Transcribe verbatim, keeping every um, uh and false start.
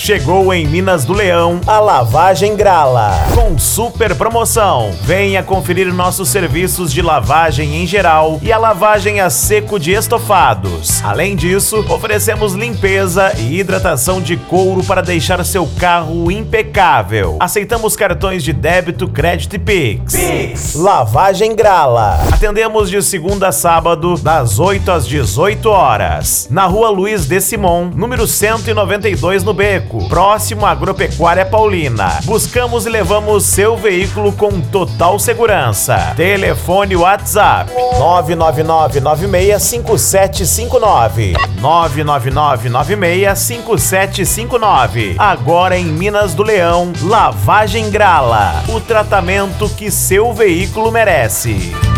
Chegou em Minas do Leão a Lavagem Grala, com super promoção. Venha conferir nossos serviços de lavagem em geral e a lavagem a seco de estofados. Além disso, oferecemos limpeza e hidratação de couro para deixar seu carro impecável. Aceitamos cartões de débito, crédito e Pix. Pix. Lavagem Grala. Atendemos de segunda a sábado, das oito às dezoito horas. Na rua Luiz de Simon, número cento e noventa e dois no Beco, próximo à Agropecuária Paulina. Buscamos e levamos seu veículo com total segurança. Telefone WhatsApp nove nove nove nove seis cinco sete cinco nove. nove nove nove nove seis cinco sete cinco nove. Agora em Minas do Leão, Lavagem Grala, o tratamento que seu veículo merece.